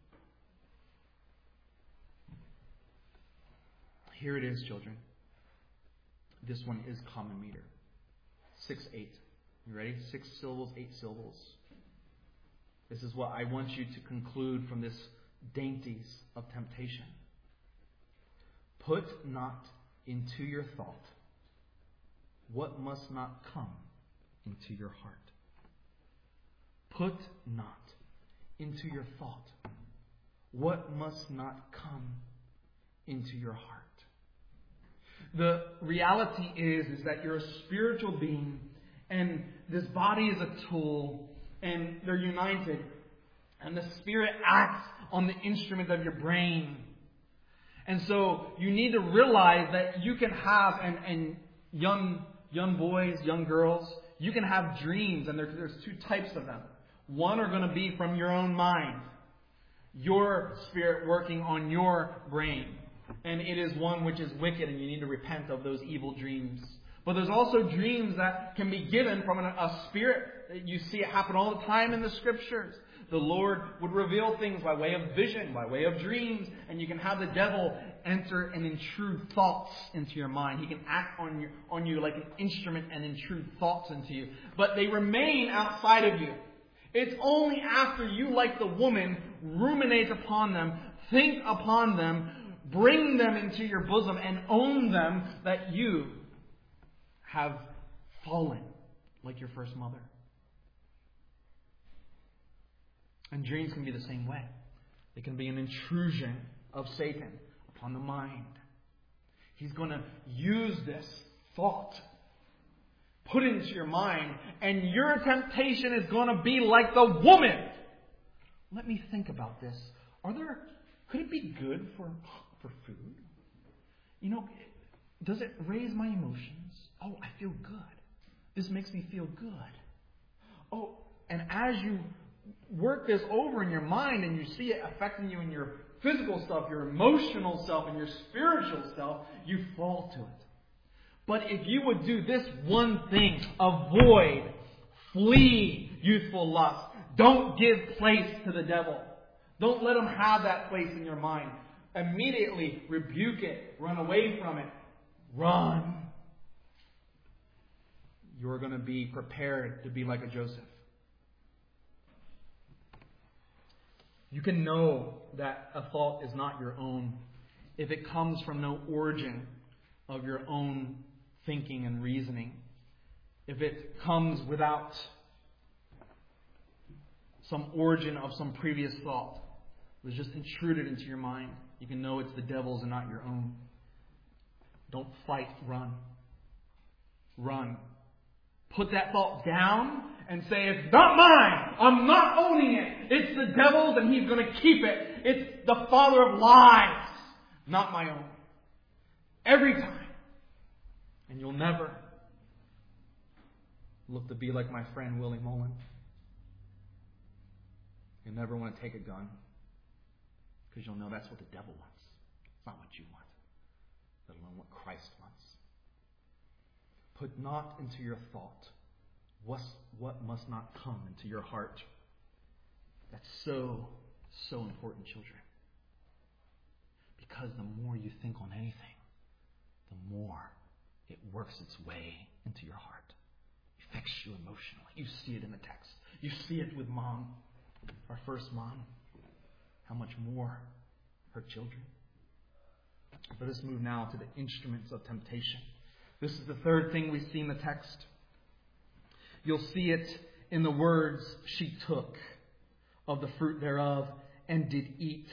Here it is, children. This one is common meter. 6-8. You ready? 6 syllables, 8 syllables. This is what I want you to conclude from this dainties of temptation. Put not into your thought what must not come into your heart. Put not into your thought what must not come into your heart. The reality is that you're a spiritual being, and this body is a tool, and they're united, and the Spirit acts on the instrument of your brain. And so you need to realize that you can have, and young boys, young girls, you can have dreams, and there's 2 types of them. One are going to be from your own mind, your spirit working on your brain. And it is one which is wicked, and you need to repent of those evil dreams. But there's also dreams that can be given from a spirit. You see it happen all the time in the Scriptures. The Lord would reveal things by way of vision, by way of dreams, and you can have the devil enter and intrude thoughts into your mind. He can act on you like an instrument and intrude thoughts into you. But they remain outside of you. It's only after you, like the woman, ruminate upon them, think upon them, bring them into your bosom and own them, that you have fallen like your first mother. And dreams can be the same way. They can be an intrusion of Satan upon the mind. He's going to use this thought, put it into your mind, and your temptation is going to be like the woman. Let me think about this. Could it be good for food? Does it raise my emotions? Oh, I feel good. This makes me feel good. Oh, and as you work this over in your mind and you see it affecting you in your physical self, your emotional self, and your spiritual self, you fall to it. But if you would do this one thing, avoid, flee youthful lust. Don't give place to the devil. Don't let him have that place in your mind. Immediately rebuke it. Run away from it. Run. You're going to be prepared to be like a Joseph. You can know that a thought is not your own if it comes from no origin of your own thinking and reasoning. If it comes without some origin of some previous thought, it was just intruded into your mind, you can know it's the devil's and not your own. Don't fight, run. Run. Put that thought down and say, it's not mine. I'm not owning it. It's the devil's and he's going to keep it. It's the father of lies, not my own. Every time. And you'll never look to be like my friend Willie Mullen. You'll never want to take a gun, because you'll know that's what the devil wants. It's not what you want, let alone what Christ wants. Put not into your thought what must not come into your heart. That's so, so important, children. Because the more you think on anything, the more it works its way into your heart. It affects you emotionally. You see it in the text. You see it with Mom, our first mom. How much more her children. Let us move now to the instruments of temptation. This is the third thing we see in the text. You'll see it in the words, she took of the fruit thereof and did eat.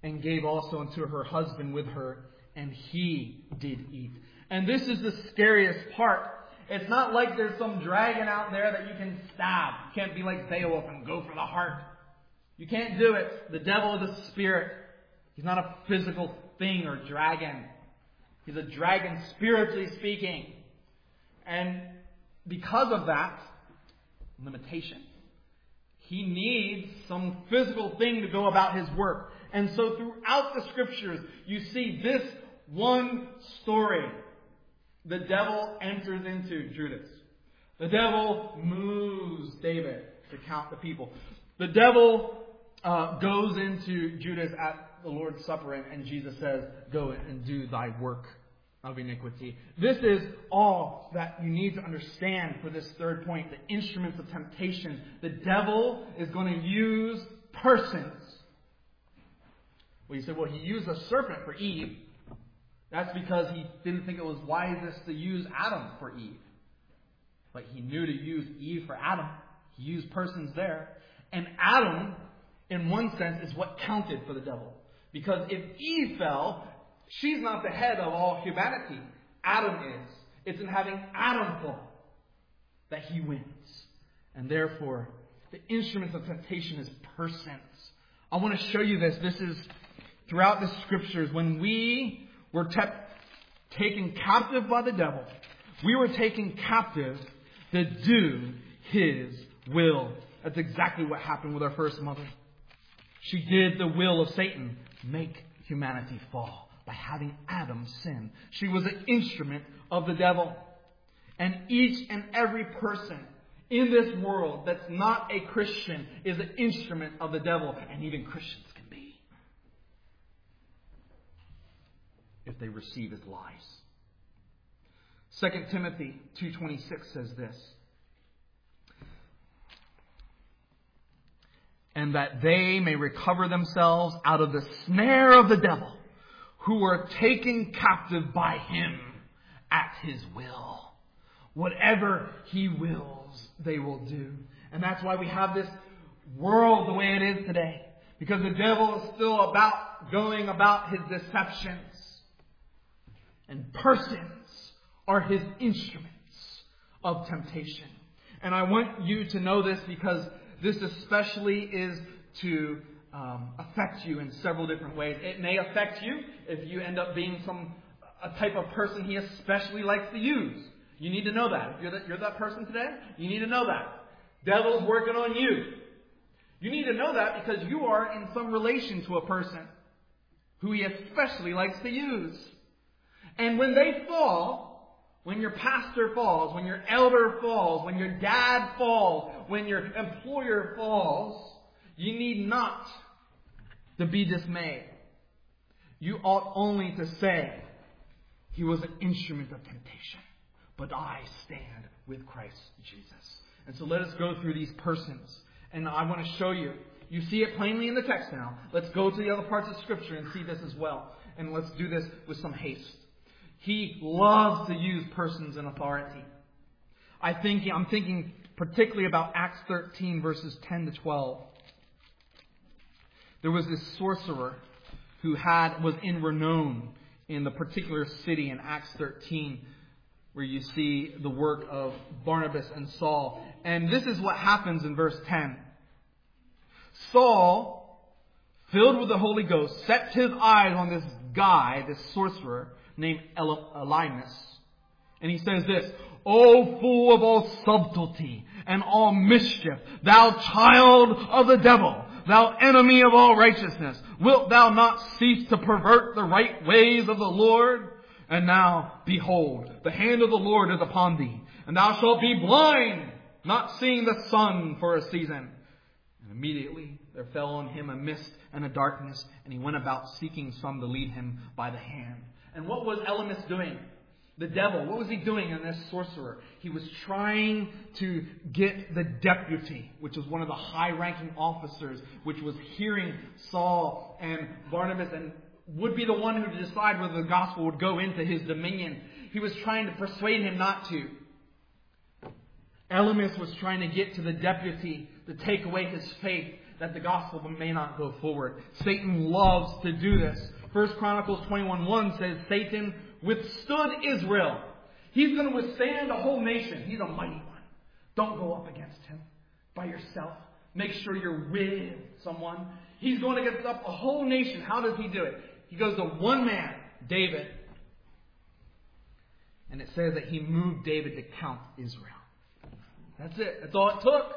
and gave also unto her husband with her, and he did eat. And this is the scariest part. It's not like there's some dragon out there that you can stab. You can't be like Beowulf and go for the heart. You can't do it. The devil is a spirit. He's not a physical thing or dragon. He's a dragon spiritually speaking. And because of that limitation, he needs some physical thing to go about his work. And so throughout the scriptures, you see this one story. The devil enters into Judas. The devil moves David to count the people. The devil goes into Judas at the Lord's Supper, and Jesus says, "Go and do thy work of iniquity." This is all that you need to understand for this third point, the instruments of temptation. The devil is going to use persons. Well, you say, well, he used a serpent for Eve. That's because he didn't think it was wisest to use Adam for Eve. But he knew to use Eve for Adam. He used persons there. And Adam, in one sense, is what counted for the devil. Because if Eve fell, she's not the head of all humanity. Adam is. It's in having Adam fall that he wins. And therefore, the instruments of temptation is persons. I want to show you this. This is throughout the scriptures. When we were taken captive by the devil, we were taken captive to do his will. That's exactly what happened with our first mother. She did the will of Satan, make humanity fall by having Adam sin. She was an instrument of the devil. And each and every person in this world that's not a Christian is an instrument of the devil. And even Christians can be, if they receive his lies. 2 Timothy 2:26 says this. And that they may recover themselves out of the snare of the devil, who are taken captive by him at his will. Whatever he wills, they will do. And that's why we have this world the way it is today. Because the devil is still going about his deceptions. And persons are his instruments of temptation. And I want you to know this because this especially is to affect you in several different ways. It may affect you if you end up being a type of person he especially likes to use. You need to know that. If you're that person today, you need to know that. Devil's working on you. You need to know that because you are in some relation to a person who he especially likes to use. And when they fall, when your pastor falls, when your elder falls, when your dad falls, when your employer falls, you need not to be dismayed. You ought only to say, he was an instrument of temptation, but I stand with Christ Jesus. And so let us go through these persons. And I want to show you. You see it plainly in the text now. Let's go to the other parts of Scripture and see this as well. And let's do this with some haste. He loves to use persons in authority. I'm thinking particularly about Acts 13 verses 10 to 12. There was this sorcerer who was in renown in the particular city in Acts 13, where you see the work of Barnabas and Saul. And this is what happens in verse 10. Saul, filled with the Holy Ghost, sets his eyes on this guy, this sorcerer, named Elymas. And he says this, O full of all subtlety and all mischief, thou child of the devil, thou enemy of all righteousness, wilt thou not cease to pervert the right ways of the Lord? And now, behold, the hand of the Lord is upon thee, and thou shalt be blind, not seeing the sun for a season. And immediately there fell on him a mist and a darkness, and he went about seeking some to lead him by the hand. And what was Elymas doing? The devil, what was he doing in this sorcerer? He was trying to get the deputy, which was one of the high-ranking officers, which was hearing Saul and Barnabas and would be the one who would decide whether the gospel would go into his dominion. He was trying to persuade him not to. Elymas was trying to get to the deputy to take away his faith, that the gospel may not go forward. Satan loves to do this. 1 Chronicles 21:1 says Satan withstood Israel. He's going to withstand a whole nation. He's a mighty one. Don't go up against him by yourself. Make sure you're with someone. He's going to get up a whole nation. How does he do it? He goes to one man, David. And it says that he moved David to count Israel. That's it. That's all it took.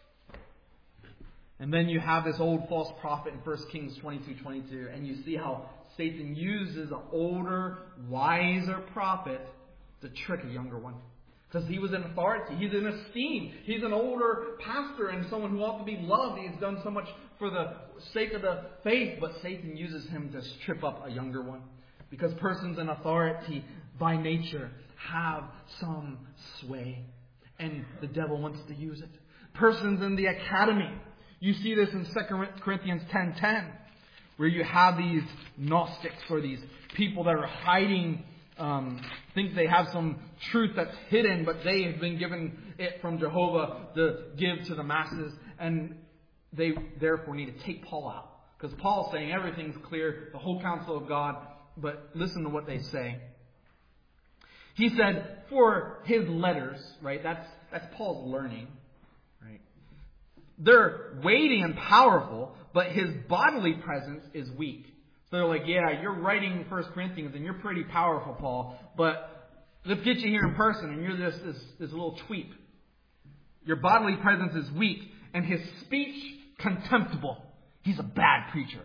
And then you have this old false prophet in 1 Kings 22:22. And you see how Satan uses an older, wiser prophet to trick a younger one. Because he was in authority. He's in esteem. He's an older pastor and someone who ought to be loved. He's done so much for the sake of the faith. But Satan uses him to trip up a younger one. Because persons in authority by nature have some sway. And the devil wants to use it. Persons in the academy. You see this in 2 Corinthians 10:10. Where you have these Gnostics or these people that are hiding, think they have some truth that's hidden, but they have been given it from Jehovah to give to the masses. And they therefore need to take Paul out. Because Paul's saying everything's clear, the whole counsel of God. But listen to what they say. He said, for his letters, right? That's Paul's learning, right? They're weighty and powerful, but his bodily presence is weak. So they're like, yeah, you're writing 1 Corinthians and you're pretty powerful, Paul, but let's get you here in person and you're just this little tweep. Your bodily presence is weak and his speech contemptible. He's a bad preacher.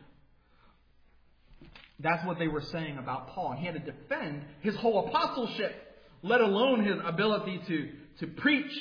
That's what they were saying about Paul. And he had to defend his whole apostleship, let alone his ability to preach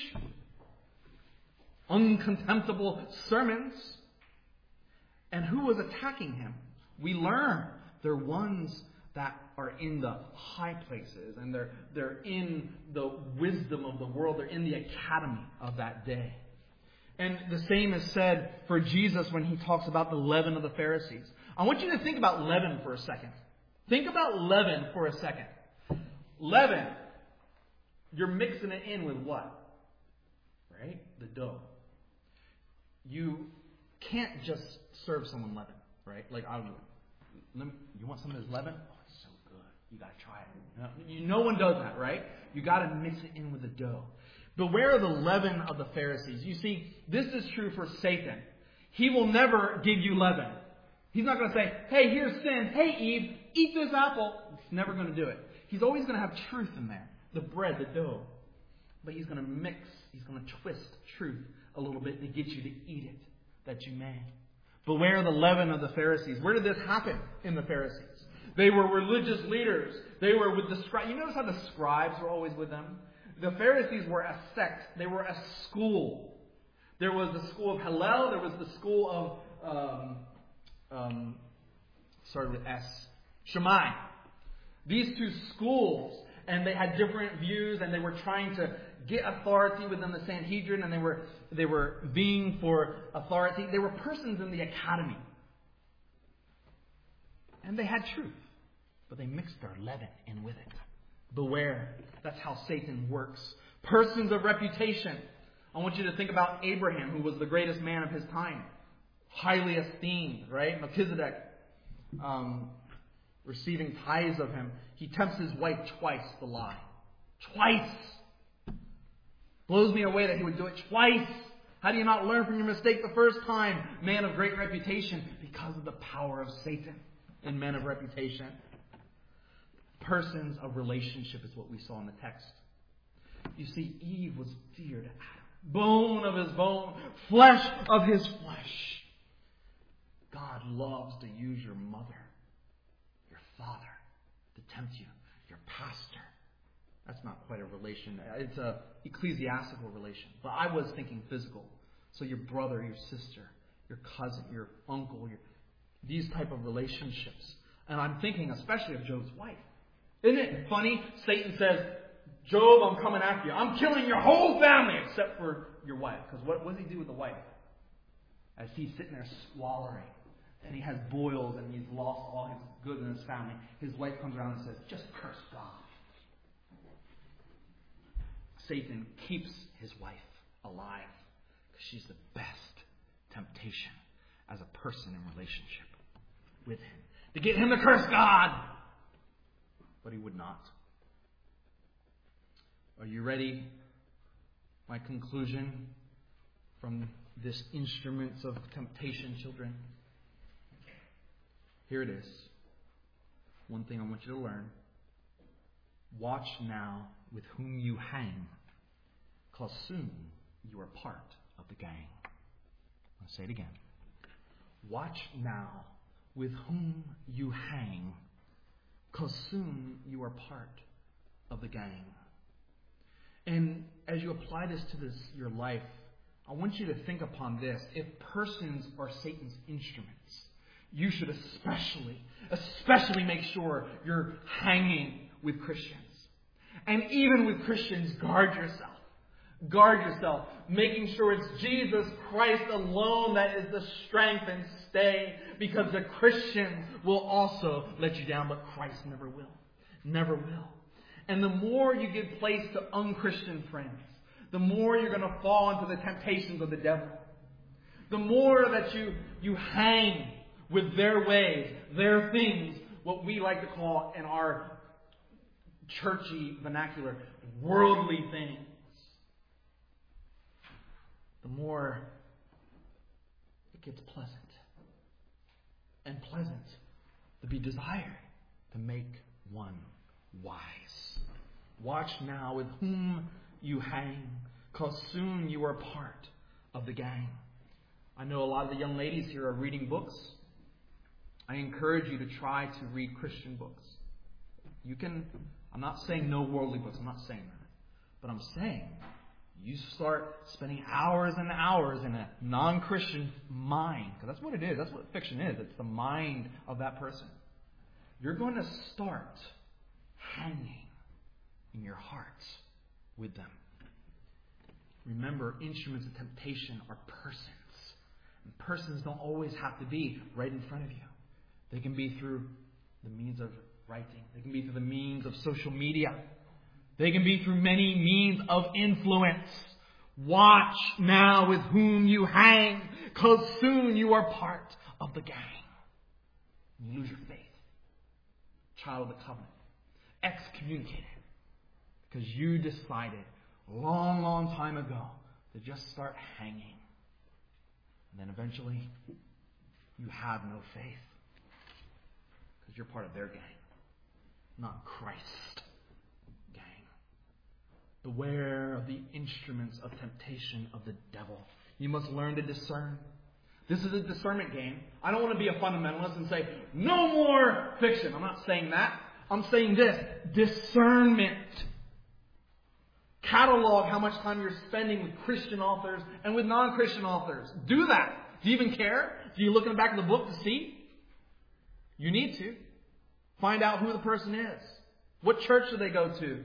uncontemptible sermons. And who was attacking him? We learn they're ones that are in the high places and they're in the wisdom of the world. They're in the academy of that day. And the same is said for Jesus when he talks about the leaven of the Pharisees. I want you to think about leaven for a second. Think about leaven for a second. Leaven, you're mixing it in with what? Right? The dough. You can't just serve someone leaven, right? Like, you want some of this leaven? Oh, it's so good. You got to try it. No one does that, right? You got to mix it in with the dough. Beware of the leaven of the Pharisees. You see, this is true for Satan. He will never give you leaven. He's not going to say, hey, here's sin. Hey, Eve, eat this apple. He's never going to do it. He's always going to have truth in there. The bread, the dough. But he's going to mix, he's going to twist truth a little bit to get you to eat it, that you may. Beware the leaven of the Pharisees. Where did this happen in the Pharisees? They were religious leaders. They were with the scribes. You notice how the scribes were always with them? The Pharisees were a sect. They were a school. There was the school of Hillel. There was the school of, started with S, Shammai. These two schools, and they had different views, and they were trying to get authority within the Sanhedrin, and they were vying for authority. They were persons in the academy. And they had truth, but they mixed their leaven in with it. Beware. That's how Satan works. Persons of reputation. I want you to think about Abraham, who was the greatest man of his time. Highly esteemed, right? Melchizedek, receiving tithes of him. He tempts his wife twice to lie. Twice. Blows me away that he would do it twice. How do you not learn from your mistake the first time? Man of great reputation. Because of the power of Satan in men of reputation. Persons of relationship is what we saw in the text. You see, Eve was dear to Adam. Bone of his bone, flesh of his flesh. God loves to use your mother, your father, to tempt you, your pastor. That's not quite a relation. It's an ecclesiastical relation. But I was thinking physical. So your brother, your sister, your cousin, your uncle, these type of relationships. And I'm thinking especially of Job's wife. Isn't it funny? Satan says, Job, I'm coming after you. I'm killing your whole family except for your wife. Because what does he do with the wife? As he's sitting there squalling, and he has boils, and he's lost all his goods in his family, his wife comes around and says, just curse God. Satan keeps his wife alive because she's the best temptation. as a person in relationship with Him. To get him to curse God. But he would not. Are you ready? My conclusion from this instruments of temptation, children. Here it is. One thing I want you to learn. Watch now with whom you hang, because soon you are part of the gang. I'll say it again. Watch now with whom you hang, because soon you are part of the gang. And as you apply this to your life, I want you to think upon this. If persons are Satan's instruments, you should especially make sure you're hanging with Christians. And even with Christians, guard yourself. Guard yourself, making sure it's Jesus Christ alone that is the strength and stay, because the Christians will also let you down, but Christ never will. Never will. And the more you give place to unchristian friends, the more you're going to fall into the temptations of the devil. The more that you hang with their ways, their things, what we like to call in our churchy vernacular, worldly things, the more it gets pleasant. And pleasant to be desired, to make one wise. Watch now with whom you hang, because soon you are part of the gang. I know a lot of the young ladies here are reading books. I encourage you to try to read Christian books. I'm not saying no worldly books, I'm not saying that. But I'm saying you start spending hours and hours in a non-Christian mind, because that's what it is. That's what fiction is. It's the mind of that person. You're going to start hanging in your hearts with them. Remember, instruments of temptation are persons. And persons don't always have to be right in front of you. They can be through the means of writing. They can be through the means of social media. They can be through many means of influence. Watch now with whom you hang, because soon you are part of the gang. You lose your faith. Child of the covenant. Excommunicated. Because you decided a long, long time ago to just start hanging. And then eventually, you have no faith. Because you're part of their gang. Not Christ. Beware of the instruments of temptation of the devil. You must learn to discern. This is a discernment game. I don't want to be a fundamentalist and say, no more fiction. I'm not saying that. I'm saying this. Discernment. Catalog how much time you're spending with Christian authors and with non-Christian authors. Do that. Do you even care? Do you look in the back of the book to see? You need to. Find out who the person is. What church do they go to?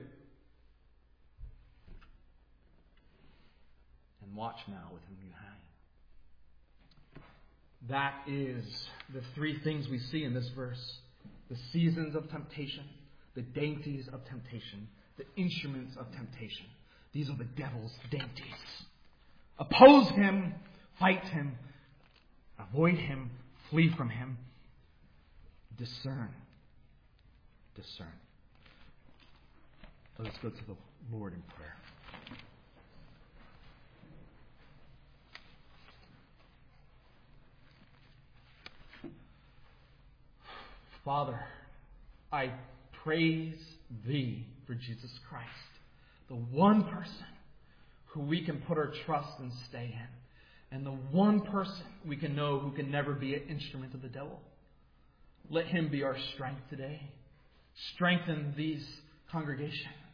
Watch now with whom you hang. That is the three things we see in this verse. The seasons of temptation, the dainties of temptation, the instruments of temptation. These are the devil's dainties. Oppose him, fight him, avoid him, flee from him. Discern. Discern. Let us go to the Lord in prayer. Father, I praise Thee for Jesus Christ, the one person who we can put our trust and stay in, and the one person we can know who can never be an instrument of the devil. Let Him be our strength today. Strengthen these congregation.